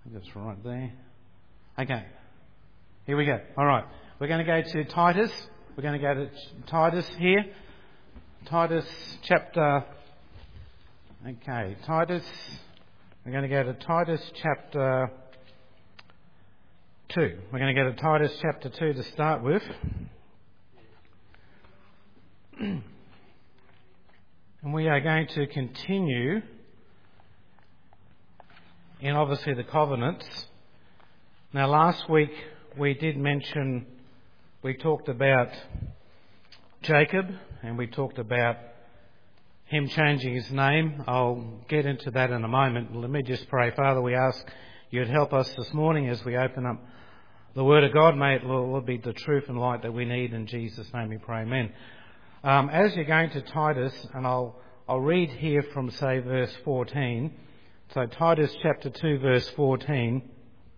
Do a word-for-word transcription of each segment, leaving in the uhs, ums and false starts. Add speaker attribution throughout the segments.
Speaker 1: That's right there. Okay. Here we go. All right. We're going to go to Titus. We're going to go to Titus here. Titus chapter... Okay. Titus... We're going to go to Titus chapter two. We're going to go to Titus chapter two to start with. And we are going to continue in obviously the covenants. Now last week we did mention, we talked about Jacob and we talked about him changing his name. I'll get into that in a moment. Let me just pray. Father, we ask you'd help us this morning as we open up the Word of God. May it, Lord, be the truth and light that we need. In Jesus' name we pray. Amen. Um, as you're going to Titus, and I'll, I'll read here from, say, verse fourteen. So Titus chapter two, verse fourteen.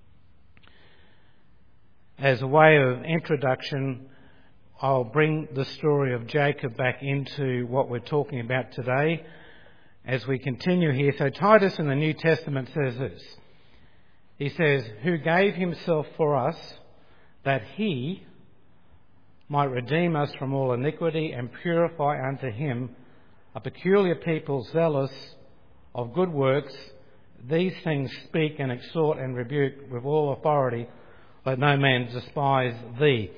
Speaker 1: As a way of introduction, I'll bring the story of Jacob back into what we're talking about today as we continue here. So Titus in the New Testament says this. He says, who gave himself for us that he might redeem us from all iniquity and purify unto him a peculiar people zealous of good works. These things speak and exhort and rebuke with all authority. Let no man despise thee.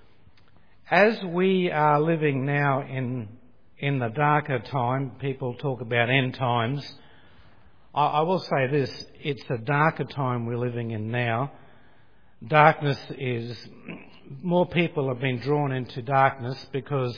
Speaker 1: As we are living now in in the darker time, people talk about end times. I, I will say this, it's a darker time we're living in now. Darkness is, more people have been drawn into darkness because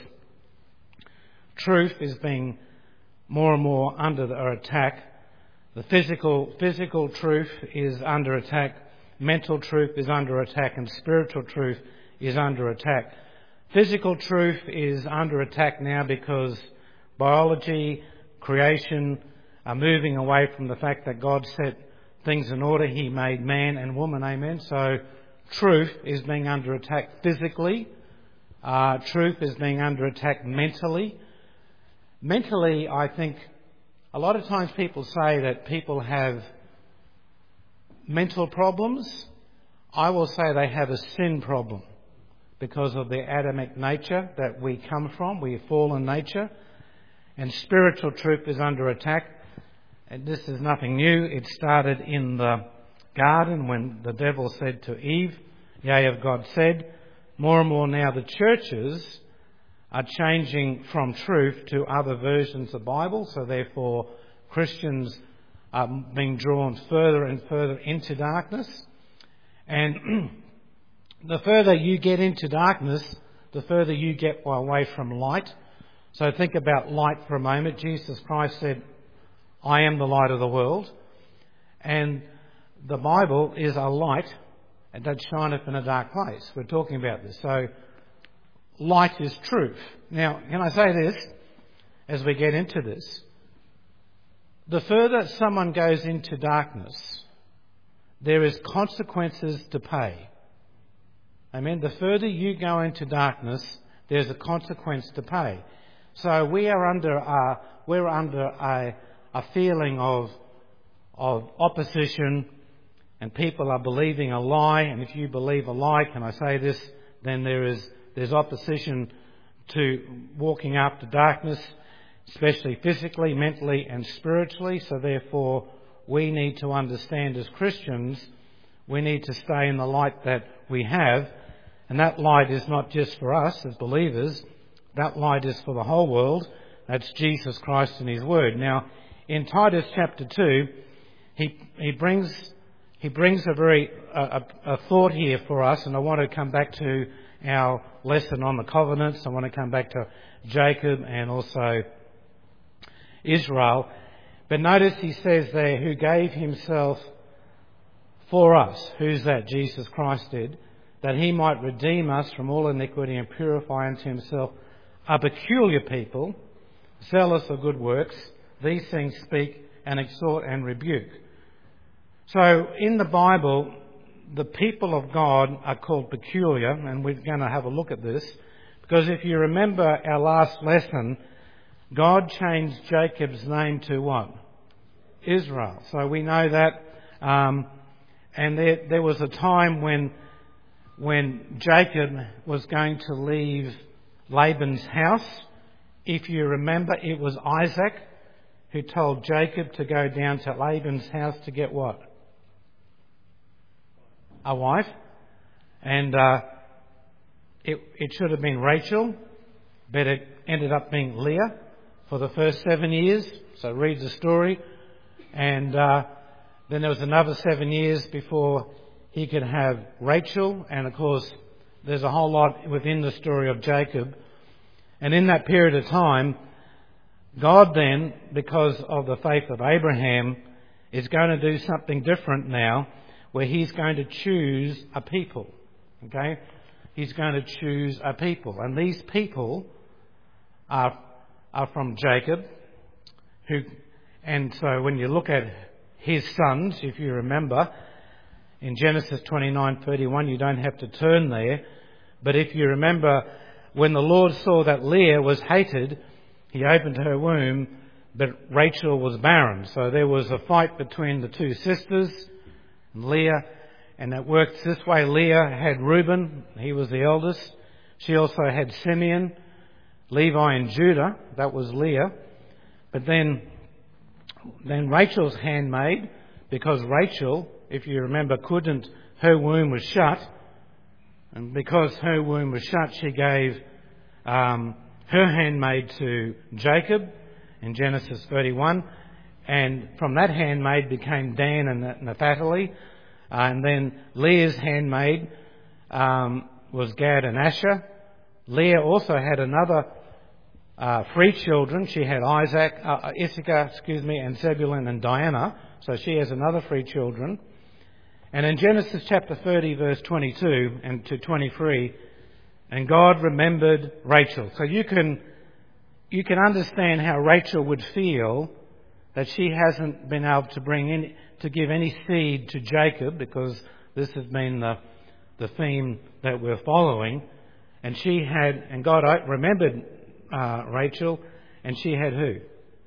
Speaker 1: truth is being more and more under the, attack. The physical, physical truth is under attack, mental truth is under attack, and spiritual truth is under attack. Physical truth is under attack now because biology, creation are moving away from the fact that God set things in order. He made man and woman, amen. So truth is being under attack physically. Uh, truth is being under attack mentally. Mentally, I think a lot of times people say that people have mental problems. I will say they have a sin problem. Because of the Adamic nature that we come from, we have fallen nature, and spiritual truth is under attack. And this is nothing new. It started in the garden when the devil said to Eve, yea, have God said. More and more now the churches are changing from truth to other versions of the Bible, so therefore Christians are being drawn further and further into darkness. And the further you get into darkness, the further you get away from light. So think about light for a moment. Jesus Christ said, I am the light of the world. And the Bible is a light that shineth in a dark place. We're talking about this. So light is truth. Now, can I say this as we get into this? The further someone goes into darkness, there is consequences to pay. Amen. The further you go into darkness, there's a consequence to pay. So we are under a, we're under a, a feeling of, of opposition, and people are believing a lie. And if you believe a lie, can I say this? Then there is, there's opposition to walking after darkness, especially physically, mentally and spiritually. So therefore, we need to understand as Christians, we need to stay in the light that we have. And that light is not just for us as believers. That light is for the whole world. That's Jesus Christ and His Word. Now, in Titus chapter two, he he brings he brings a very a, a thought here for us, and I want to come back to our lesson on the covenants. I want to come back to Jacob and also Israel. But notice he says there, who gave himself for us. Who's that? Jesus Christ did. That he might redeem us from all iniquity and purify unto himself a peculiar people, zealous of good works. These things speak and exhort and rebuke. So in the Bible, the people of God are called peculiar, and we're going to have a look at this. Because if you remember our last lesson, God changed Jacob's name to what? Israel. So we know that. Um, And there, there was a time when, when Jacob was going to leave Laban's house. If you remember, it was Isaac who told Jacob to go down to Laban's house to get what? A wife. And uh, it, it should have been Rachel, but it ended up being Leah for the first seven years. So read the story. And uh, then there was another seven years before he could have Rachel. And of course, there's a whole lot within the story of Jacob. And in that period of time, God then, because of the faith of Abraham, is going to do something different now, where He's going to choose a people. Okay? He's going to choose a people. And these people are, are from Jacob, who, and so when you look at his sons, if you remember, in Genesis twenty-nine thirty-one, you don't have to turn there, but if you remember, when the Lord saw that Leah was hated, He opened her womb, but Rachel was barren. So there was a fight between the two sisters, Leah, and it worked this way. Leah had Reuben, he was the eldest. She also had Simeon, Levi and Judah, that was Leah. But then, then Rachel's handmaid, because Rachel, if you remember, couldn't, her womb was shut. And because her womb was shut, she gave um, her handmaid to Jacob in Genesis thirty-one. And from that handmaid became Dan and Naphtali. Uh, and then Leah's handmaid um, was Gad and Asher. Leah also had another uh, three children. She had Isaac, uh, Issachar, excuse me, and Zebulun and Diana. So she has another three children. And in Genesis chapter thirty, verse twenty-two and to twenty-three, and God remembered Rachel. So you can you can understand how Rachel would feel that she hasn't been able to bring in to give any seed to Jacob, because this has been the the theme that we're following. And she had, and God remembered uh, Rachel, and she had who?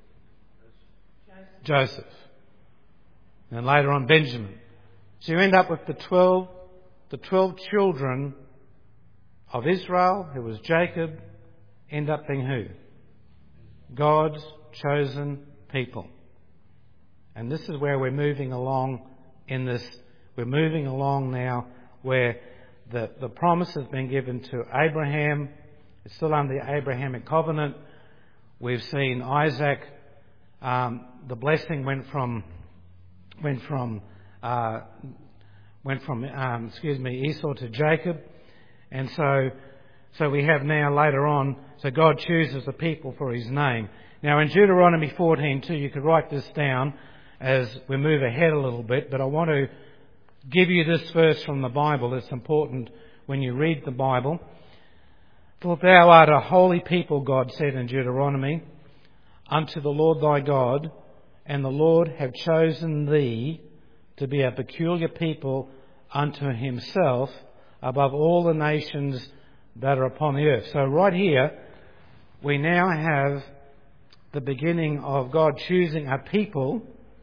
Speaker 1: Joseph. Joseph. And later on Benjamin. So you end up with the twelve, the twelve children of Israel, who was Jacob, end up being who? God's chosen people. And this is where we're moving along in this. We're moving along now where the, the promise has been given to Abraham. It's still under the Abrahamic covenant. We've seen Isaac. Um, the blessing went from went from uh, went from um, excuse me Esau to Jacob, and so so we have now later on. So God chooses a people for His name. Now in Deuteronomy fourteen two, you could write this down as we move ahead a little bit, but I want to give you this verse from the Bible. It's important when you read the Bible. For thou art a holy people, God said in Deuteronomy, unto the Lord thy God, and the Lord have chosen thee to be a peculiar people unto Himself above all the nations that are upon the earth. So right here, we now have the beginning of God choosing a people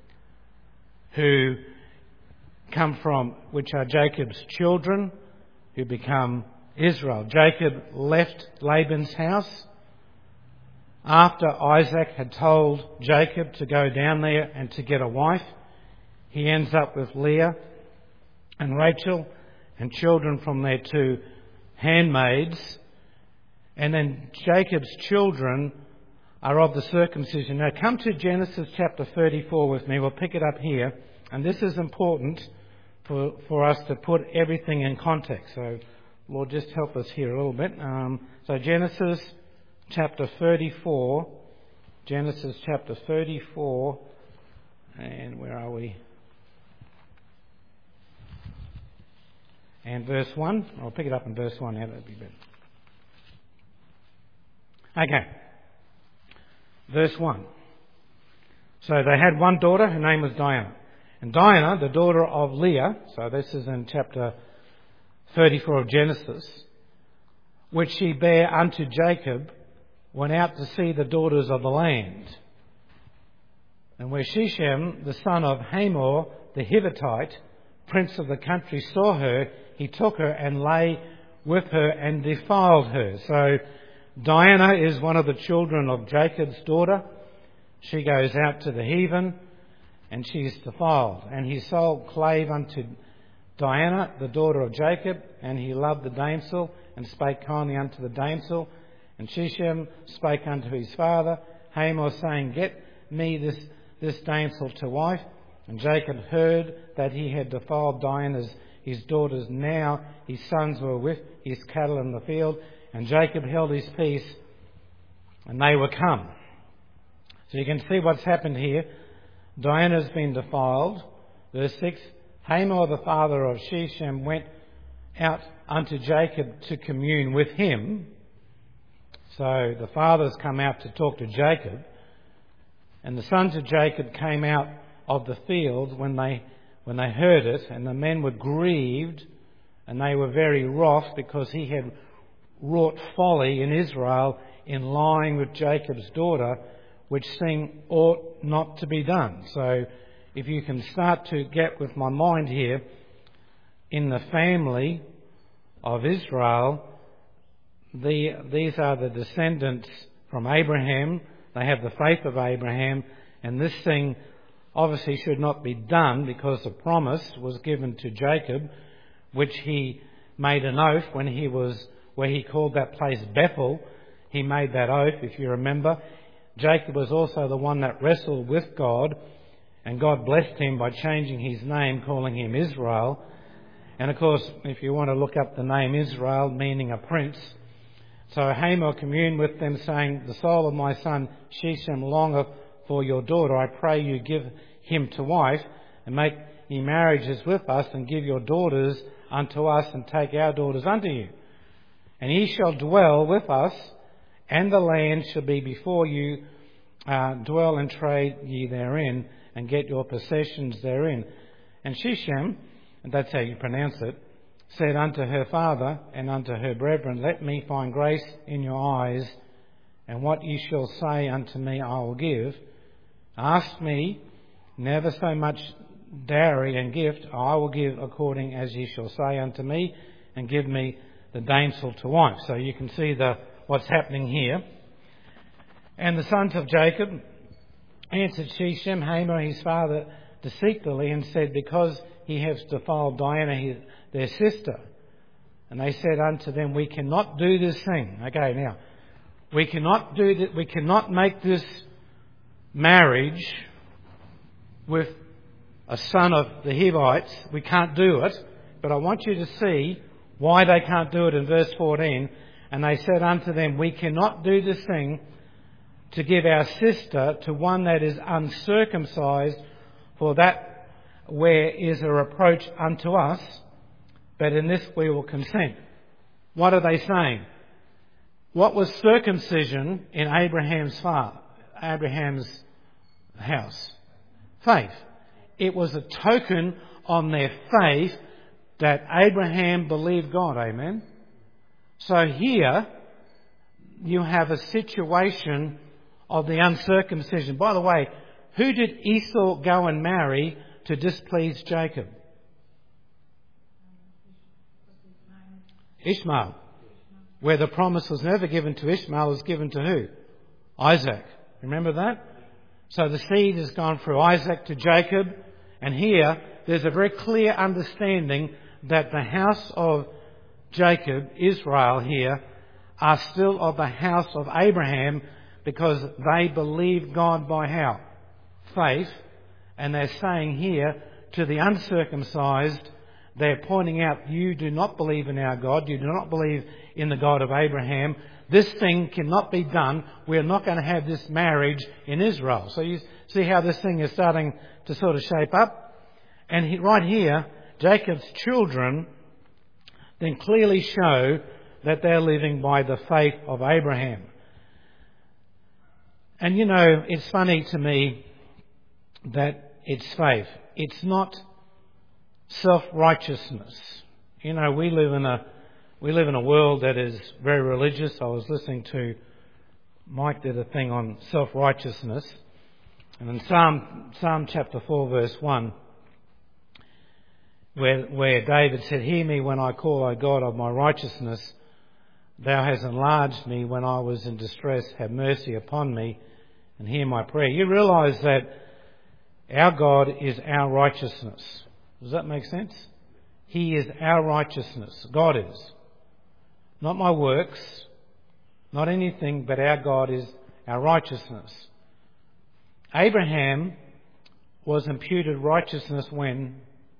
Speaker 1: who come from, which are Jacob's children, who become Israel. Jacob left Laban's house after Isaac had told Jacob to go down there and to get a wife. He ends up with Leah and Rachel and children from their two handmaids. And then Jacob's children are of the circumcision. Now come to Genesis chapter thirty-four with me. We'll pick it up here. And this is important for, for us to put everything in context. So, Lord, just help us here a little bit. Um, so Genesis chapter thirty-four. Genesis chapter thirty-four. And where are we? And verse one. I'll pick it up in verse one. Yeah, that'd be better. Okay. Verse one. So they had one daughter, her name was Diana. And Diana, the daughter of Leah, so this is in chapter thirty-four of Genesis, which she bare unto Jacob, went out to see the daughters of the land. And where Shechem, the son of Hamor, the Hivitite, prince of the country saw her, he took her and lay with her and defiled her. So Diana is one of the children of Jacob's daughter. She goes out to the heathen and she is defiled. And his soul clave unto Diana, the daughter of Jacob, and he loved the damsel and spake kindly unto the damsel. And Shechem spake unto his father Hamor, saying, Get me this, this damsel to wife. And Jacob heard that he had defiled Diana's his daughters. Now his sons were with his cattle in the field, and Jacob held his peace, and they were come. So you can see what's happened here. Diana's been defiled. Verse six, Hamor, the father of Shechem, went out unto Jacob to commune with him. So the fathers come out to talk to Jacob, and the sons of Jacob came out of the field when they when they heard it, and the men were grieved, and they were very wroth, because he had wrought folly in Israel in lying with Jacob's daughter, which thing ought not to be done. So if you can start to get with my mind here, in the family of Israel, the, these are the descendants from Abraham. They have the faith of Abraham, and this thing obviously should not be done, because the promise was given to Jacob, which he made an oath when he was, where he called that place Bethel. He made that oath, if you remember. Jacob was also the one that wrestled with God, and God blessed him by changing his name, calling him Israel. And of course, if you want to look up the name Israel, meaning a prince. So Hamor communed with them, saying, The soul of my son Shechem longeth for your daughter. I pray you give him to wife, and make ye marriages with us, and give your daughters unto us, and take our daughters unto you. And ye shall dwell with us, and the land shall be before you. Uh, dwell and trade ye therein, and get your possessions therein. And Shechem, and that's how you pronounce it, said unto her father and unto her brethren, Let me find grace in your eyes, and what ye shall say unto me I will give. Ask me never so much dowry and gift, I will give according as ye shall say unto me, and give me the damsel to wife. So you can see the what's happening here. And the sons of Jacob answered Shechem, Hamor his father, deceitfully, and said, Because he has defiled Diana his, their sister. And they said unto them, We cannot do this thing. Okay, now we cannot do that. We cannot make this marriage with a son of the Hivites. We can't do it. But I want you to see why they can't do it in verse fourteen. And they said unto them, We cannot do this thing to give our sister to one that is uncircumcised, for that where is a reproach unto us, but in this we will consent. What are they saying? What was circumcision in Abraham's father, Abraham's house? Faith. It was a token on their faith that Abraham believed God. Amen. So here you have a situation of the uncircumcision. By the way, who did Esau go and marry to displease Jacob? Ishmael. Where the promise was never given to Ishmael, was given to who? Isaac. Remember that? So the seed has gone through Isaac to Jacob, and here there's a very clear understanding that the house of Jacob, Israel here, are still of the house of Abraham, because they believed God by how? Faith. And they're saying here to the uncircumcised, they're pointing out, you do not believe in our God, you do not believe in the God of Abraham. This thing cannot be done. We're not going to have this marriage in Israel. So you see how this thing is starting to sort of shape up. And he, right here, Jacob's children then clearly show that they're living by the faith of Abraham. And you know, it's funny to me that it's faith. It's not self-righteousness. You know, we live in a we live in a world that is very religious. I was listening to Mike did a thing on self-righteousness, and in Psalm Psalm chapter four verse one, where, where David said, "Hear me when I call, O God of my righteousness. Thou hast enlarged me when I was in distress. Have mercy upon me and hear my prayer." You realise that our God is our righteousness. Does that make sense? He is our righteousness. God is. Not my works, not anything, but our God is our righteousness. Abraham was imputed righteousness when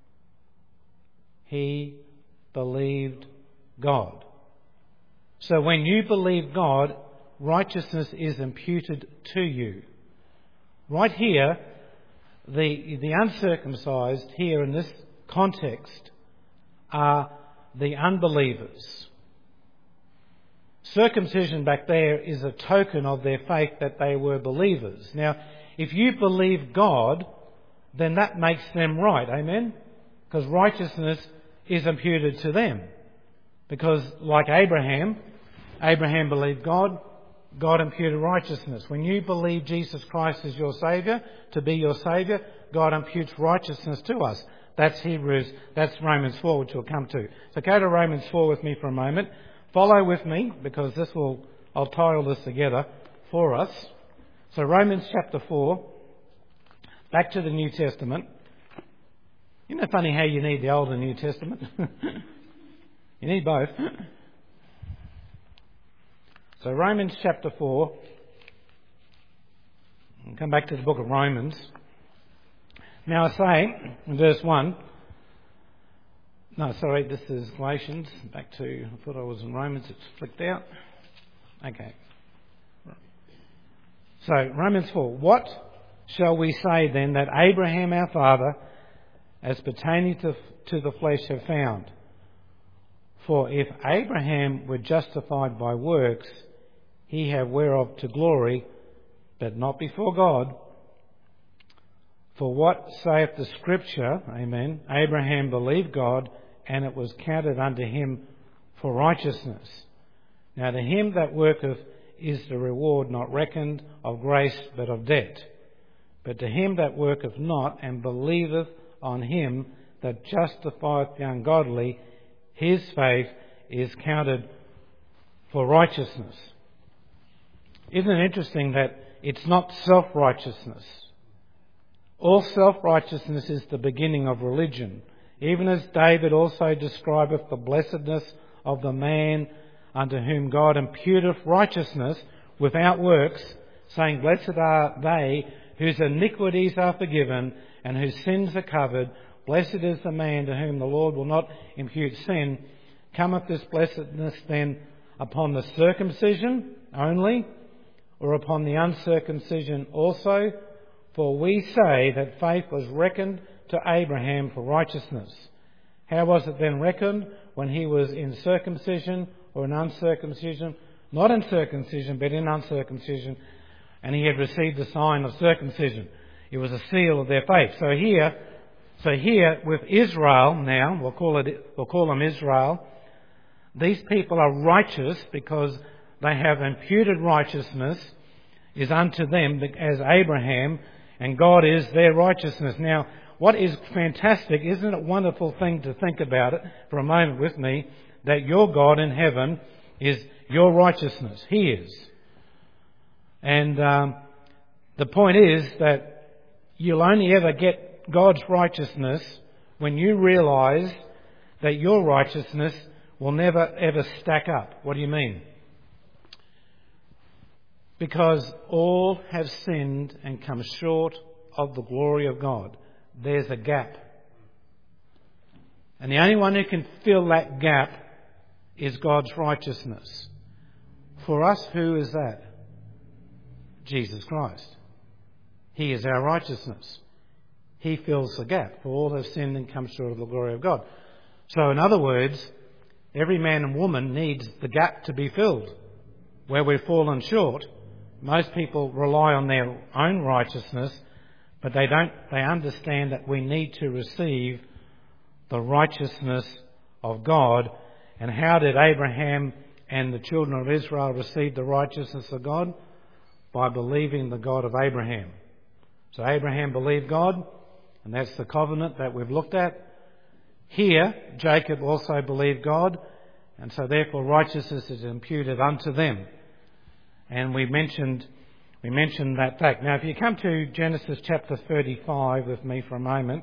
Speaker 1: he believed God. So when you believe God, righteousness is imputed to you. Right here, the, the uncircumcised here in this context are the unbelievers. Circumcision back there is a token of their faith that they were believers. Now, if you believe God, then that makes them right, amen? Because righteousness is imputed to them. Because like Abraham, Abraham believed God, God imputed righteousness. When you believe Jesus Christ is your Saviour, to be your Saviour, God imputes righteousness to us. That's Hebrews, that's Romans four, which we'll come to. So go to Romans four with me for a moment. Follow with me, because this will, I'll tie all this together for us. So Romans chapter four, back to the New Testament. Isn't it funny how you need the Old and New Testament? You need both. So Romans chapter four, I'll come back to the book of Romans. Now I say, in verse one, no, sorry, this is Galatians. Back to, I thought I was in Romans, it's flicked out. Okay. So, Romans four. What shall we say then that Abraham our father, as pertaining to, to the flesh, have found? For if Abraham were justified by works, he have whereof to glory, but not before God. For what saith the Scripture, amen, Abraham believed God, and it was counted unto him for righteousness. Now to him that worketh is the reward not reckoned of grace, but of debt. But to him that worketh not, and believeth on him that justifieth the ungodly, his faith is counted for righteousness. Isn't it interesting that it's not self-righteousness? All self-righteousness is the beginning of religion. Even as David also describeth the blessedness of the man unto whom God imputeth righteousness without works, saying, Blessed are they whose iniquities are forgiven and whose sins are covered. Blessed is the man to whom the Lord will not impute sin. Cometh this blessedness then upon the circumcision only, or upon the uncircumcision also? For we say that faith was reckoned to Abraham for righteousness. How was it then reckoned? When he was in circumcision or in uncircumcision? Not in circumcision, but in uncircumcision. And he had received the sign of circumcision. It was a seal of their faith. So here, so here with Israel now, we'll call it, we'll call them Israel. These people are righteous because they have imputed righteousness is unto them as Abraham, and God is their righteousness. Now, what is fantastic, isn't it a wonderful thing to think about it for a moment with me, that your God in heaven is your righteousness. He is. And um, the point is that you'll only ever get God's righteousness when you realise that your righteousness will never ever stack up. What do you mean? Because all have sinned and come short of the glory of God. There's a gap. And the only one who can fill that gap is God's righteousness. For us, who is that? Jesus Christ. He is our righteousness. He fills the gap. For all have sinned and come short of the glory of God. So in other words, every man and woman needs the gap to be filled. Where we've fallen short, most people rely on their own righteousness, but they don't, they understand that we need to receive the righteousness of God. And how did Abraham and the children of Israel receive the righteousness of God? By believing the God of Abraham. So Abraham believed God, and that's the covenant that we've looked at. Here, Jacob also believed God, and so therefore righteousness is imputed unto them. And we mentioned we mentioned that fact. Now, if you come to Genesis chapter thirty-five with me for a moment.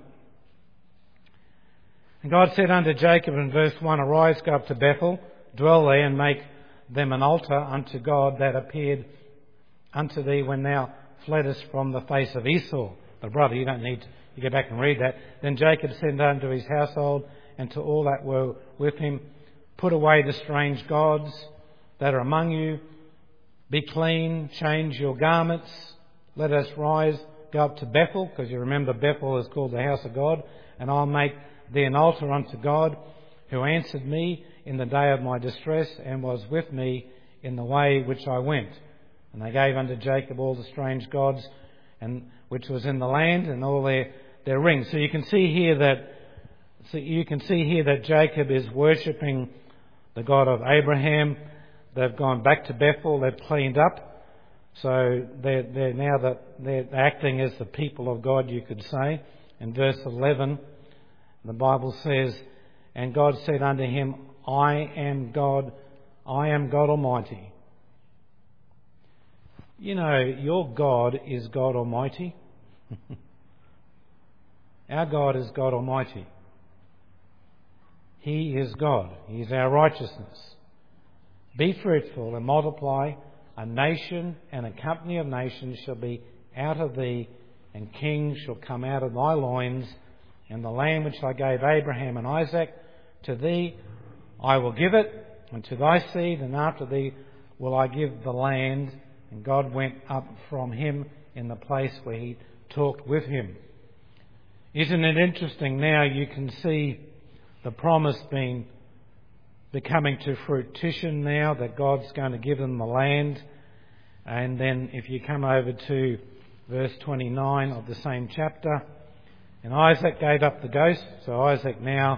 Speaker 1: And God said unto Jacob in verse one, Arise, go up to Bethel, dwell there, and make them an altar unto God that appeared unto thee when thou fleddest from the face of Esau, the brother. You don't need to you go back and read that. Then Jacob said unto his household and to all that were with him, Put away the strange gods that are among you. Be clean, change your garments. Let us rise, go up to Bethel, because you remember Bethel is called the house of God, and I'll make thee an altar unto God, who answered me in the day of my distress, and was with me in the way which I went. And they gave unto Jacob all the strange gods, and which was in the land, and all their, their rings. So you can see here that so you can see here that Jacob is worshipping the God of Abraham. They've gone back to Bethel. They've cleaned up. So they're, they're now that they're acting as the people of God, you could say. In verse eleven, the Bible says, And God said unto him, I am God, I am God Almighty. You know, your God is God Almighty. Our God is God Almighty. He is God. He is our righteousness. Be fruitful and multiply. A nation and a company of nations shall be out of thee, and kings shall come out of thy loins. And the land which I gave Abraham and Isaac, to thee I will give it, and to thy seed, and after thee will I give the land. And God went up from him in the place where he talked with him. Isn't it interesting now you can see the promise being becoming to fruition now, that God's going to give them the land. And then if you come over to verse twenty-nine of the same chapter, and Isaac gave up the ghost. So Isaac now,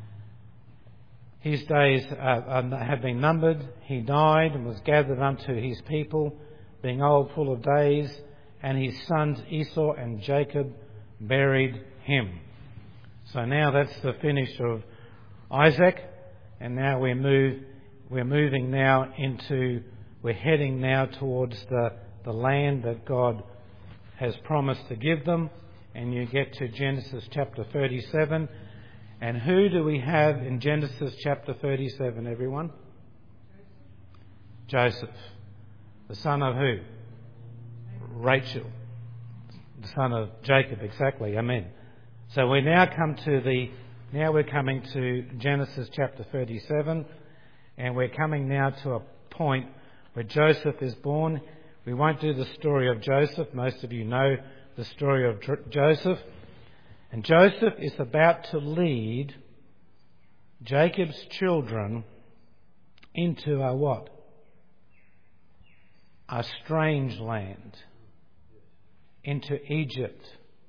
Speaker 1: his days uh, have been numbered. He died and was gathered unto his people, being old, full of days, and his sons Esau and Jacob buried him. So now that's the finish of Isaac, and now we move, we're moving now into, we're heading now towards the, the land that God has promised to give them. And you get to Genesis chapter thirty-seven. And who do we have in Genesis chapter thirty-seven, everyone? Joseph. The son of who? Rachel. The son of Jacob, exactly. Amen. So we now come to the, now we're coming to Genesis chapter thirty-seven. And we're coming now to a point where Joseph is born. We won't do the story of Joseph. Most of you know the story of Joseph. And Joseph is about to lead Jacob's children into a what? A strange land. Into Egypt.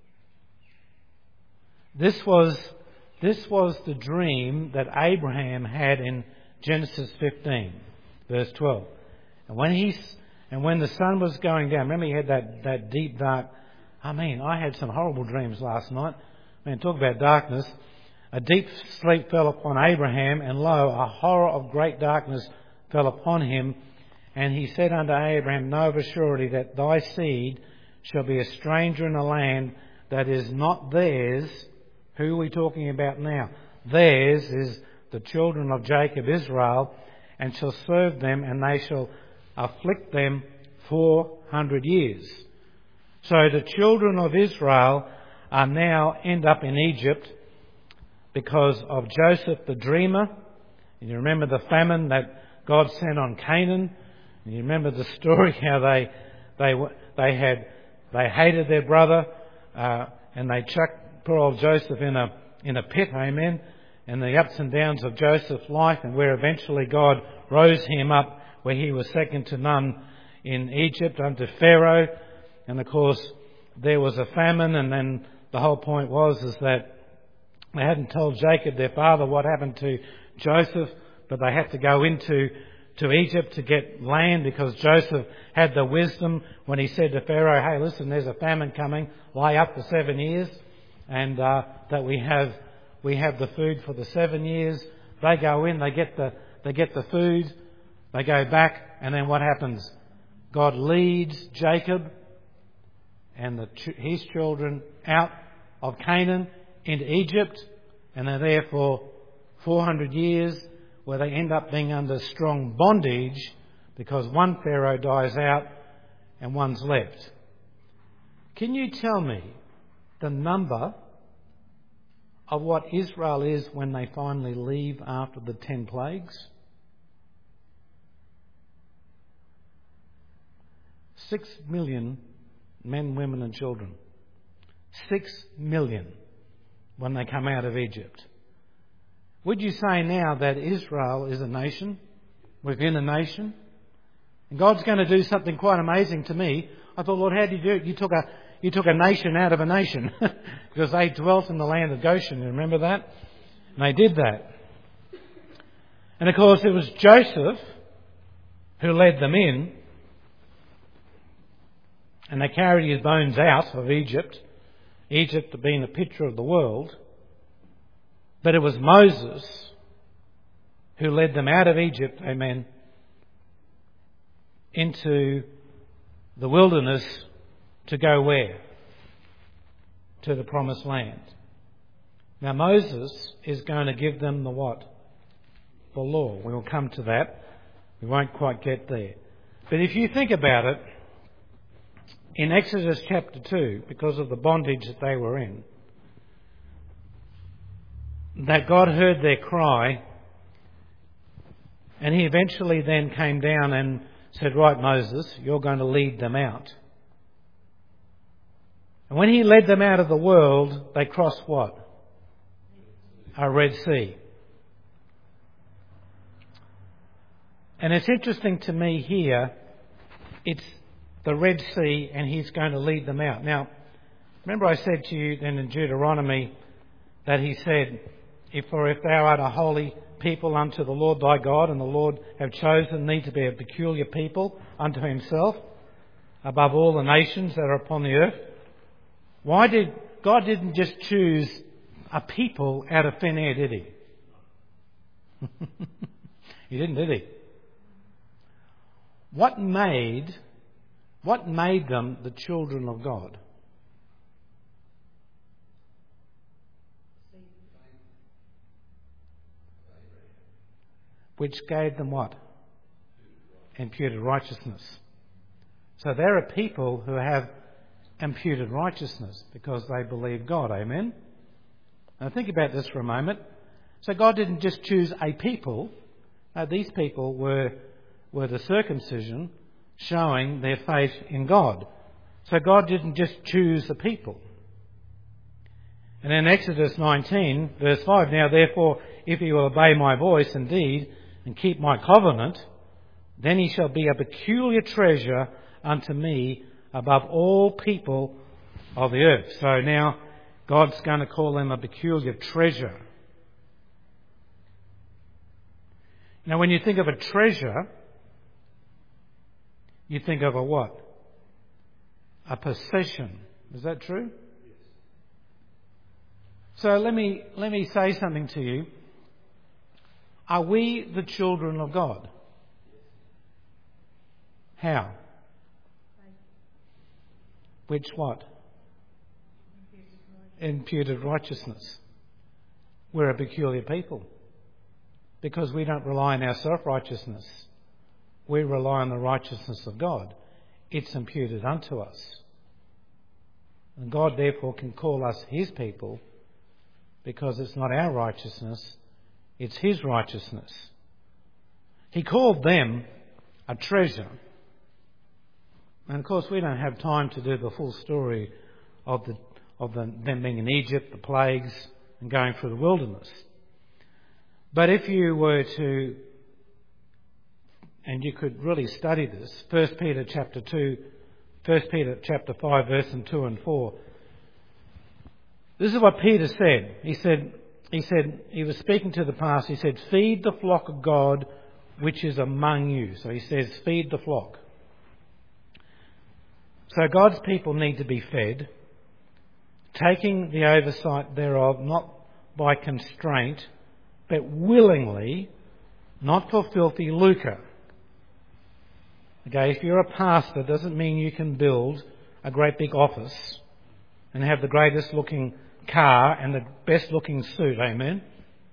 Speaker 1: This was, this was the dream that Abraham had in Genesis fifteen, verse twelve. And when he, and when the sun was going down, remember he had that, that deep dark, I mean, I had some horrible dreams last night. I mean, talk about darkness. A deep sleep fell upon Abraham, and lo, a horror of great darkness fell upon him. And he said unto Abraham, Know of a surety that thy seed shall be a stranger in a land that is not theirs. Who are we talking about now? Theirs is the children of Jacob, Israel, and shall serve them, and they shall afflict them four hundred years. So the children of Israel are now end up in Egypt because of Joseph the dreamer. And you remember the famine that God sent on Canaan. And you remember the story how they they they had they hated their brother uh, and they chucked poor old Joseph in a in a pit. Amen. And the ups and downs of Joseph's life, and where eventually God rose him up, where he was second to none in Egypt unto Pharaoh. And of course, there was a famine, and then the whole point was is that they hadn't told Jacob, their father, what happened to Joseph, but they had to go into to Egypt to get land, because Joseph had the wisdom when he said to Pharaoh, hey, listen, there's a famine coming, lie up for seven years, and uh, that we have we have the food for the seven years. They go in, they get the they get the food, they go back, and then what happens? God leads Jacob and the, his children out of Canaan into Egypt, and they're there for four hundred years, where they end up being under strong bondage because one Pharaoh dies out and one's left. Can you tell me the number of what Israel is when they finally leave after the ten plagues? Six million men, women and children. Six million when they come out of Egypt. Would you say now that Israel is a nation within a nation? And God's going to do something quite amazing to me. I thought, Lord, how did you do it? You took a, you took a nation out of a nation because they dwelt in the land of Goshen. You remember that? And they did that. And of course, it was Joseph who led them in. And they carried his bones out of Egypt. Egypt being a picture of the world. But it was Moses who led them out of Egypt, amen, into the wilderness to go where? To the promised land. Now Moses is going to give them the what? The law. We will come to that. We won't quite get there. But if you think about it, in Exodus chapter two, because of the bondage that they were in, that God heard their cry, and he eventually then came down and said, right, Moses, you're going to lead them out. And when he led them out of the world, they crossed what? A Red Sea. And it's interesting to me here, it's the Red Sea, and he's going to lead them out. Now, remember I said to you then in Deuteronomy that he said, If for if thou art a holy people unto the Lord thy God, and the Lord have chosen thee to be a peculiar people unto himself, above all the nations that are upon the earth. Why did God didn't just choose a people out of thin air, did he? He didn't, did he? What made what made them the children of God? Which gave them what? Imputed righteousness. So there are people who have imputed righteousness because they believe God. Amen? Now think about this for a moment. So God didn't just choose a people. No, these people were, were the circumcision showing their faith in God. So God didn't just choose a people. And in Exodus nineteen, verse five, now therefore, if ye will obey my voice indeed, and keep my covenant, then he shall be a peculiar treasure unto me above all people of the earth. So now God's going to call them a peculiar treasure. Now when you think of a treasure, you think of a what? A possession. Is that true? Yes. So let me let me say something to you. Are we the children of God? How? Which what? Imputed righteousness. We're a peculiar people because we don't rely on our self-righteousness. We rely on the righteousness of God. It's imputed unto us. And God therefore can call us his people because it's not our righteousness, it's his righteousness. He called them a treasure. And of course we don't have time to do the full story of the of the, them being in Egypt, the plagues, and going through the wilderness. But if you were to, and you could really study this, First Peter chapter two, First Peter chapter five, verses two and four. This is what Peter said. He said, he said, he was speaking to the past. He said, feed the flock of God which is among you. So he says, feed the flock. So God's people need to be fed, taking the oversight thereof, not by constraint, but willingly, not for filthy lucre. Okay, if you're a pastor, it doesn't mean you can build a great big office and have the greatest looking car and the best looking suit. Amen?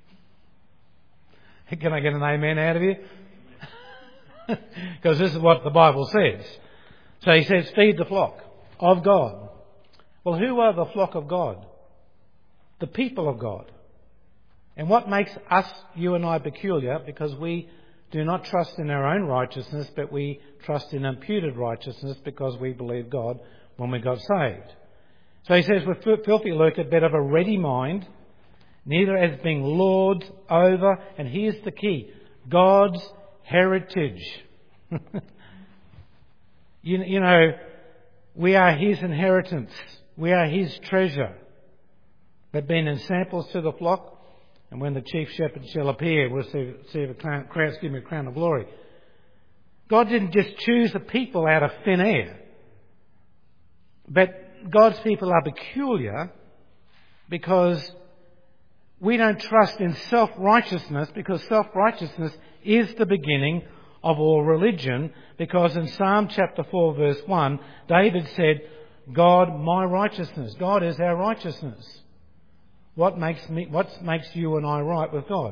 Speaker 1: Can I get an amen out of you? Because this is what the Bible says. So he says, feed the flock of God. Well, who are the flock of God? The people of God. And what makes us, you and I, peculiar? Because we do not trust in our own righteousness, but we trust in imputed righteousness because we believe God when we got saved. So he says, with filthy lucre, but of a ready mind, neither as being lords over, and here's the key, God's heritage. you, you know, we are his inheritance. We are his treasure. But being in samples to the flock, and when the chief shepherd shall appear, we'll see, see a crown, excuse me, a crown of glory. God didn't just choose the people out of thin air. But God's people are peculiar because we don't trust in self-righteousness, because self-righteousness is the beginning of all religion. Because in Psalm chapter four verse one, David said, God, my righteousness. God is our righteousness. What makes me, what makes you and I right with God?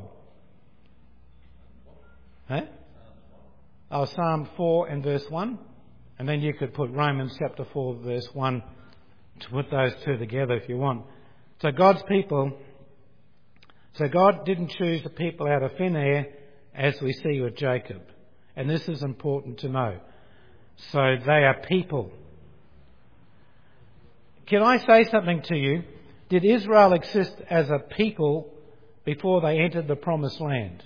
Speaker 1: Huh? Oh, Psalm four and verse one. And then you could put Romans chapter four verse one to put those two together if you want. So God's people, so God didn't choose the people out of thin air as we see with Jacob. And this is important to know. So they are people. Can I say something to you? Did Israel exist as a people before they entered the promised land?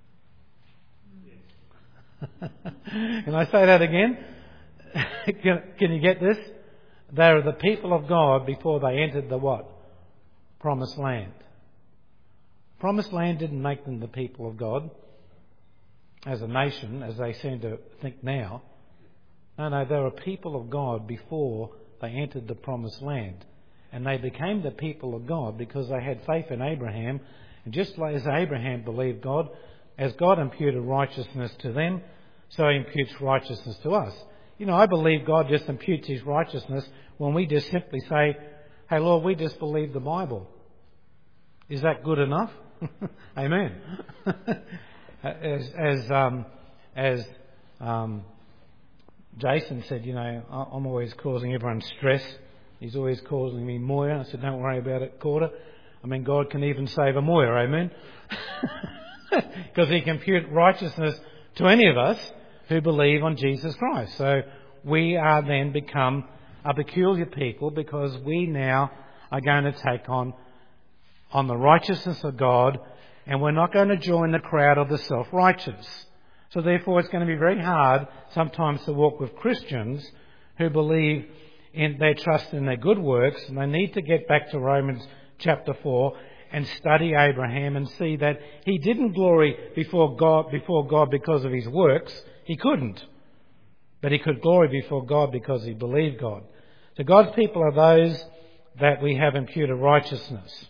Speaker 1: Can I say that again? can, can you get this? They are the people of God before they entered the what? Promised land. Promised land didn't make them the people of God as a nation, as they seem to think now. No, no, they were people of God before they entered the promised land. And they became the people of God because they had faith in Abraham. And just like as Abraham believed God, as God imputed righteousness to them, so he imputes righteousness to us. You know, I believe God just imputes his righteousness when we just simply say, hey Lord, we just believe the Bible. Is that good enough? Amen. as as, um, as um, Jason said, you know, I'm always causing everyone stress. He's always causing me moya. I said, don't worry about it, Corder. I mean, God can even save a moya, amen? Because he can impute righteousness to any of us who believe on Jesus Christ. So we are then become a peculiar people because we now are going to take on, on the righteousness of God, and we're not going to join the crowd of the self-righteous. So therefore it's going to be very hard sometimes to walk with Christians who believe in their trust in their good works, and they need to get back to Romans chapter four and study Abraham and see that he didn't glory before God before God because of his works. He couldn't. But he could glory before God because he believed God. So God's people are those that we have imputed righteousness.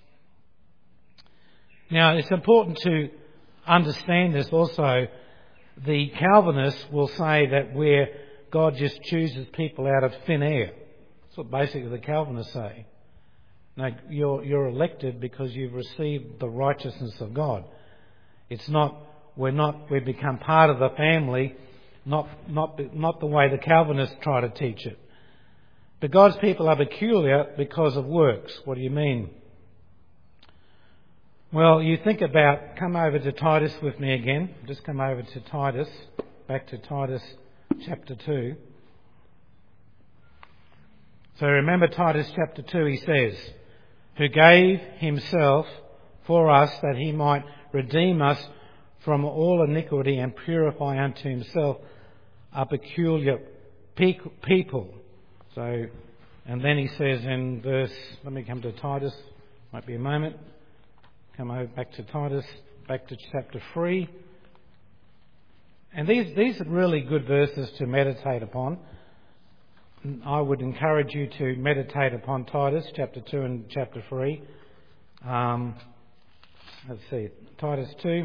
Speaker 1: Now it's important to understand this also. The Calvinists will say that where God just chooses people out of thin air. That's what basically the Calvinists say. No, you're, you're elected because you've received the righteousness of God. It's not, we're not, we become part of the family, not, not, not the way the Calvinists try to teach it. But God's people are peculiar because of works. What do you mean? Well, you think about, come over to Titus with me again. Just come over to Titus, back to Titus chapter two. So remember Titus chapter two, he says, who gave himself for us that he might redeem us from all iniquity and purify unto himself a peculiar people. So, and then he says in verse, let me come to Titus, might be a moment. Come over back to Titus, back to chapter three. And these, these are really good verses to meditate upon. I would encourage you to meditate upon Titus chapter two and chapter three. Um, let's see, Titus two.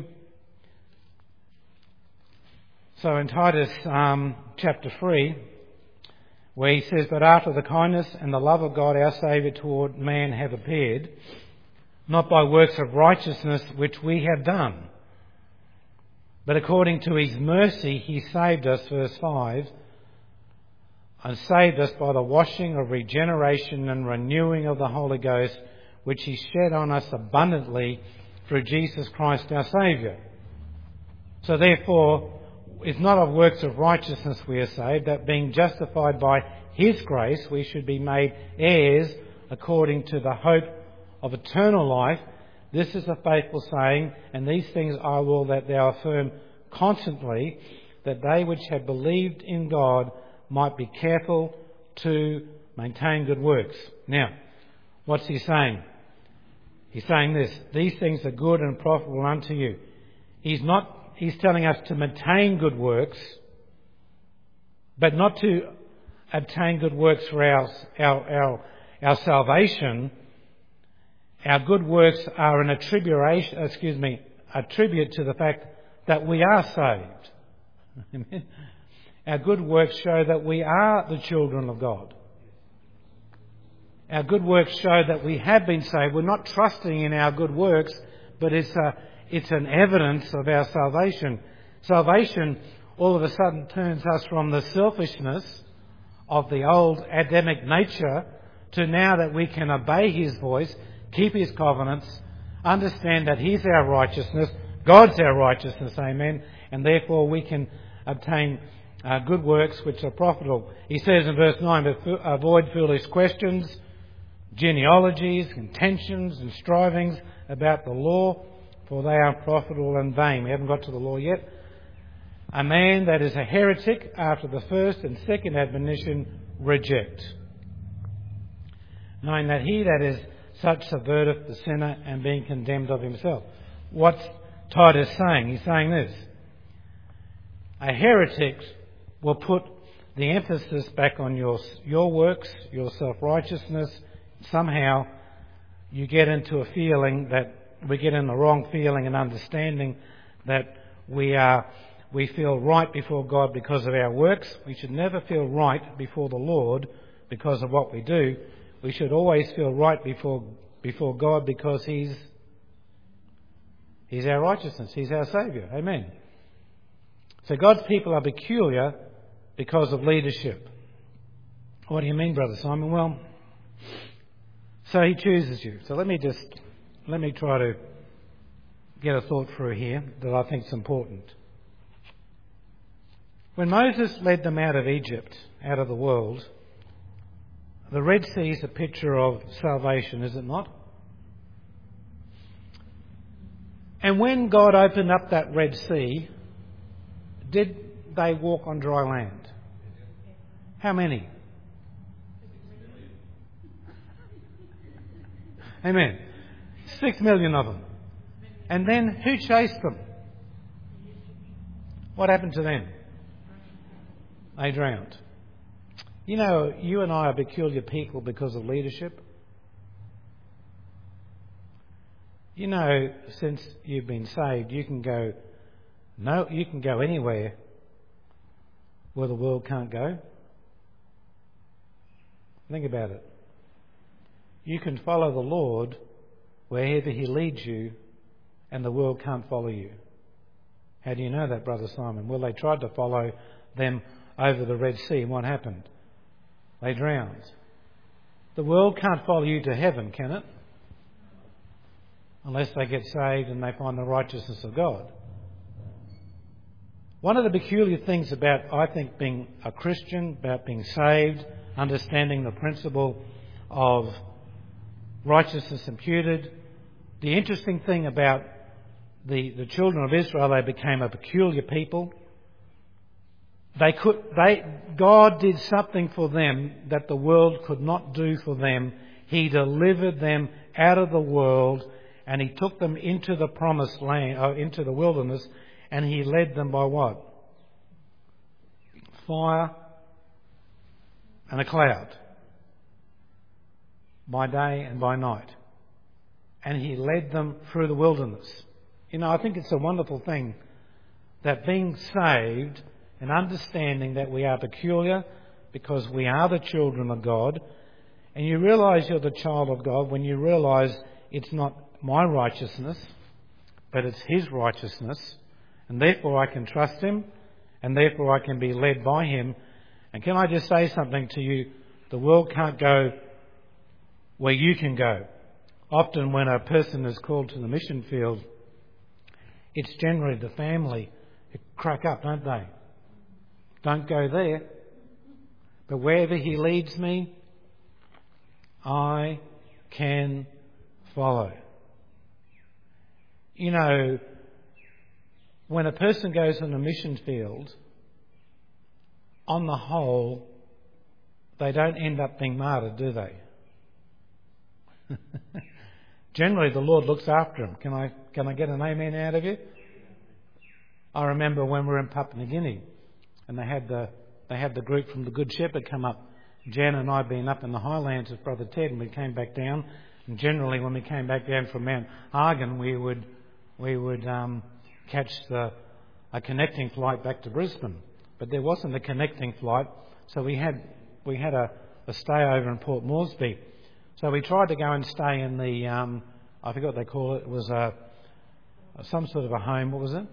Speaker 1: So in Titus um, chapter three, where he says, "But after the kindness and the love of God our Saviour toward man have appeared, not by works of righteousness which we have done, but according to his mercy he saved us," verse five, "and saved us by the washing of regeneration and renewing of the Holy Ghost, which he shed on us abundantly through Jesus Christ our Saviour." So therefore, it's not of works of righteousness we are saved, that being justified by his grace, we should be made heirs according to the hope of eternal life. This is a faithful saying, and these things I will that thou affirm constantly, that they which have believed in God might be careful to maintain good works. Now, what's he saying? He's saying this: these things are good and profitable unto you. He's not He's telling us to maintain good works, but not to obtain good works for our, our, our, our salvation. Our good works are an attribution, excuse me, a tribute to the fact that we are saved. Amen. Our good works show that we are the children of God. Our good works show that we have been saved. We're not trusting in our good works, but it's a It's an evidence of our salvation. Salvation all of a sudden turns us from the selfishness of the old Adamic nature to now that we can obey his voice, keep his covenants, understand that he's our righteousness, God's our righteousness, amen, and therefore we can obtain uh, good works which are profitable. He says in verse nine, "Avoid foolish questions, genealogies, contentions and strivings about the law, for they are profitable and vain." We haven't got to the law yet. "A man that is a heretic after the first and second admonition reject, knowing that he that is such subverteth the sinner, and being condemned of himself." What's Titus saying? He's saying this: a heretic will put the emphasis back on your, your works, your self-righteousness. Somehow you get into a feeling that we get in the wrong feeling and understanding that we are we feel right before God because of our works. We should never feel right before the Lord because of what we do. We should always feel right before before God because He's He's our righteousness. He's our Saviour. Amen. So God's people are peculiar because of leadership. What do you mean, Brother Simon? Well, so He chooses you. So let me just Let me try to get a thought through here that I think is important. When Moses led them out of Egypt, out of the world, the Red Sea is a picture of salvation, is it not? And when God opened up that Red Sea, did they walk on dry land? How many? Amen. Six million of them. And then who chased them? What happened to them? They drowned. You know, you and I are peculiar people because of leadership. You know, since you've been saved, you can go no, you can go anywhere where the world can't go. Think about it. You can follow the Lord wherever He leads you, and the world can't follow you. How do you know that, Brother Simon? Well, they tried to follow them over the Red Sea, and what happened? They drowned. The world can't follow you to heaven, can it? Unless they get saved and they find the righteousness of God. One of the peculiar things about, I think, being a Christian, about being saved, understanding the principle of righteousness imputed, the interesting thing about the, the children of Israel, they became a peculiar people. They could, they, God did something for them that the world could not do for them. He delivered them out of the world, and He took them into the promised land, or into the wilderness, and He led them by what? Fire and a cloud. By day and by night. and he led them through the wilderness. You know, I think it's a wonderful thing that being saved and understanding that we are peculiar because we are the children of God, and you realise you're the child of God when you realise it's not my righteousness, but it's His righteousness, and therefore I can trust Him, and therefore I can be led by Him. And can I just say something to you? The world can't go where you can go. Often when a person is called to the mission field, it's generally the family who crack up, don't they? Don't go there. But wherever He leads me, I can follow. You know, when a person goes on a mission field, on the whole, they don't end up being martyred, do they? Generally, the Lord looks after them. Can I can I get an amen out of you? I remember when we were in Papua New Guinea, and they had the they had the group from the Good Shepherd come up. Jan and I had been up in the highlands with Brother Ted, and we came back down. And generally, when we came back down from Mount Argon, we would we would um, catch the a connecting flight back to Brisbane. But there wasn't a connecting flight, so we had we had a, a stay over in Port Moresby. So we tried to go and stay in the um, I forgot what they call it. It was a some sort of a home. What was it?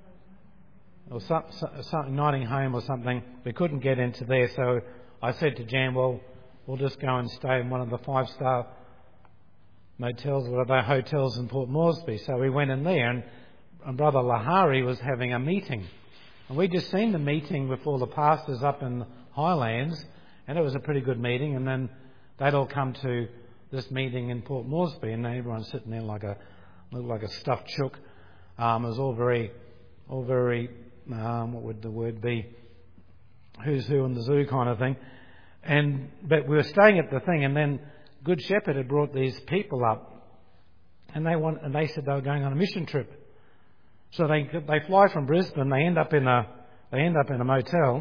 Speaker 1: Or some, something Nighting Home or something. We couldn't get into there, so I said to Jan, well, we'll just go and stay in one of the five-star motels or whatever, hotels in Port Moresby. So we went in there, and, and Brother Lahari was having a meeting. And we just seen the meeting with all the pastors up in the Highlands, and it was a pretty good meeting. And then they'd all come to this meeting in Port Moresby, and everyone's sitting there like a looked like a stuffed chook. Um, it was all very, all very, um, what would the word be? Who's who in the zoo kind of thing. And but we were staying at the thing, and then Good Shepherd had brought these people up, and they want and they said they were going on a mission trip. So they they fly from Brisbane, they end up in a they end up in a motel,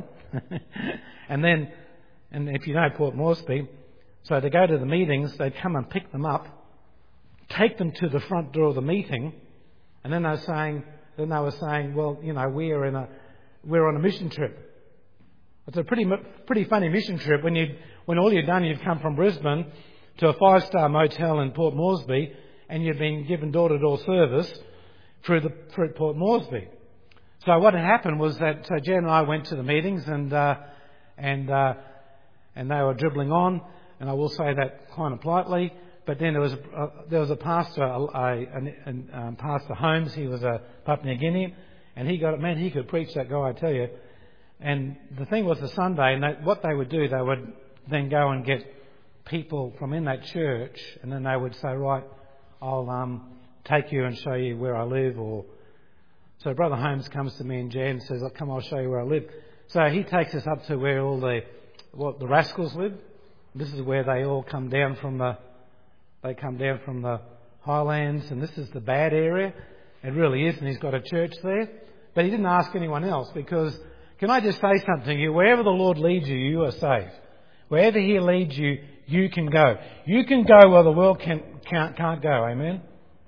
Speaker 1: and then and if you know Port Moresby, so to go to the meetings, they'd come and pick them up, take them to the front door of the meeting, and then they were saying then they were saying, well, you know, we're in a we're on a mission trip. It's a pretty pretty funny mission trip when you when all you've done you've come from Brisbane to a five star motel in Port Moresby, and you've been given door to door service through the through Port Moresby. So what had happened was that so Jan and I went to the meetings, and uh, and uh, and they were dribbling on, and I will say that kind of politely. But then there was a, uh, there was a pastor, a, a, a um, Pastor Holmes. He was a Papua New Guinean, and he got it. Man, he could preach, that guy, I tell you. And the thing was, the Sunday, and they, what they would do, they would then go and get people from in that church, and then they would say, right, I'll um, take you and show you where I live. Or so Brother Holmes comes to me and Jan and says, come, I'll show you where I live. So he takes us up to where all the what the rascals live. This is where they all come down from the they come down from the highlands, and this is the bad area. It really is, and he's got a church there. But he didn't ask anyone else, because can I just say something to you? Wherever the Lord leads you, you are safe. Wherever He leads you, you can go. You can go where the world can, can't, can't go. Amen?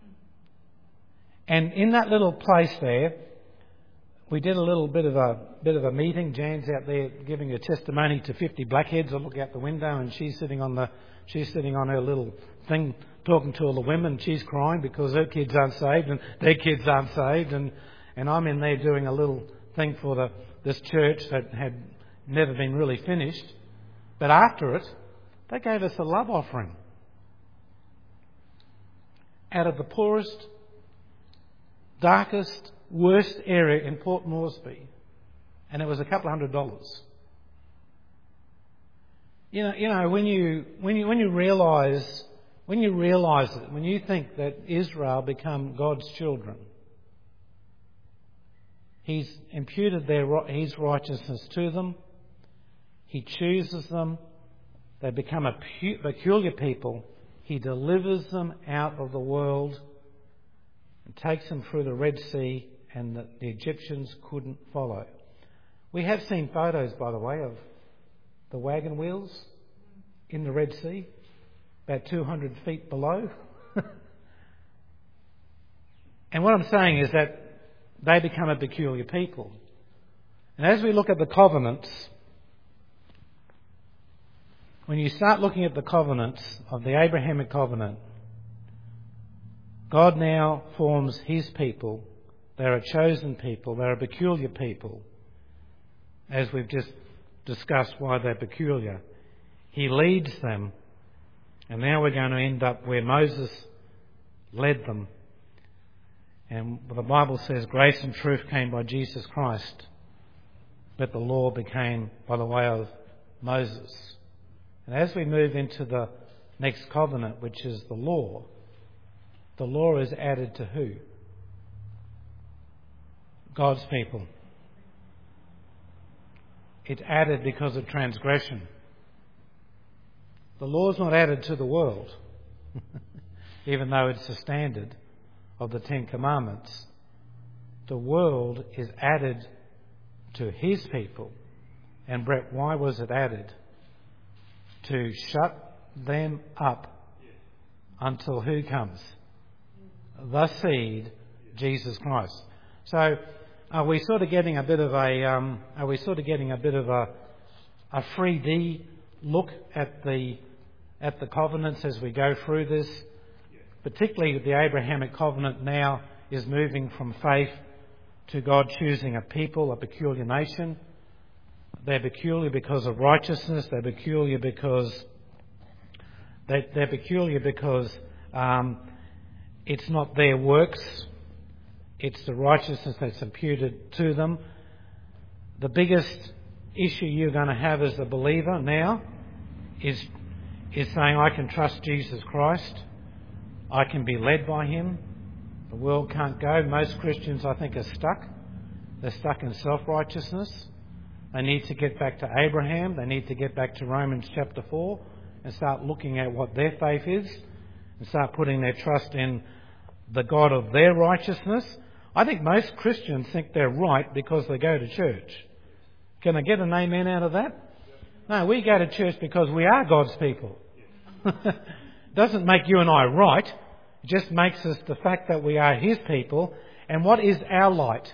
Speaker 1: And in that little place there, we did a little bit of a bit of a meeting. Jan's out there giving a testimony to fifty blackheads. I look out the window, and she's sitting on the she's sitting on her little thing, talking to all the women. She's crying because her kids aren't saved and their kids aren't saved, and and I'm in there doing a little thing for the this church that had never been really finished. But after it, they gave us a love offering out of the poorest, darkest, worst area in Port Moresby, and it was a couple of hundred dollars. You know, you know when you when you when you realise when you realise it, when you think that Israel become God's children, He's imputed their His righteousness to them. He chooses them. They become a peculiar people. He delivers them out of the world and takes them through the Red Sea, and the, the Egyptians couldn't follow. We have seen photos, by the way, of the wagon wheels in the Red Sea, about two hundred feet below. And what I'm saying is that they become a peculiar people. And as we look at the covenants, when you start looking at the covenants of the Abrahamic covenant, God now forms his people. They're a chosen people. They're a peculiar people. As we've just discussed why they're peculiar. He leads them. And now we're going to end up where Moses led them. And the Bible says grace and truth came by Jesus Christ. But the law became by the way of Moses. And as we move into the next covenant, which is the law, the law is added to who? God's people. It's added because of transgression. The law is not added to the world, even though it's the standard of the Ten Commandments. The world is added to his people. And Brett, why was it added? To shut them up until who comes? The seed, Jesus Christ. So, are we sort of getting a bit of a? Um, are we sort of getting a bit of a a three D look at the at the covenants as we go through this? Particularly the Abrahamic covenant now is moving from faith to God choosing a people, a peculiar nation. They're peculiar because of righteousness. They're peculiar because they, they're peculiar because um, it's not their works. It's the righteousness that's imputed to them. The biggest issue you're going to have as a believer now is is saying, I can trust Jesus Christ. I can be led by him. The world can't go. Most Christians, I think, are stuck. They're stuck in self-righteousness. They need to get back to Abraham. They need to get back to Romans chapter four and start looking at what their faith is and start putting their trust in the God of their righteousness. I think most Christians think they're right because they go to church. Can I get an amen out of that? No, we go to church because we are God's people. Doesn't make you and I right. It just makes us the fact that we are his people. And what is our light?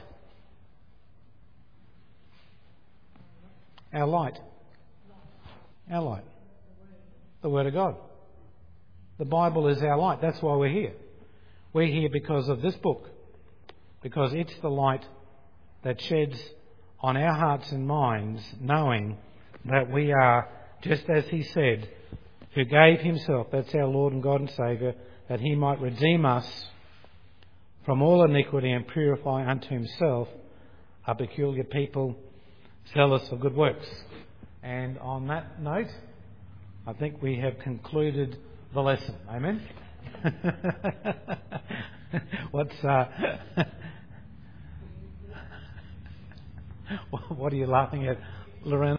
Speaker 1: Our light. Our light. The Word of God. The Bible is our light. That's why we're here. We're here because of this book. Because it's the light that sheds on our hearts and minds, knowing that we are, just as he said, who gave himself, that's our Lord and God and Saviour, that he might redeem us from all iniquity and purify unto himself a peculiar people, zealous of good works. And on that note, I think we have concluded the lesson. Amen? What's uh, what are you laughing at, Lorraine?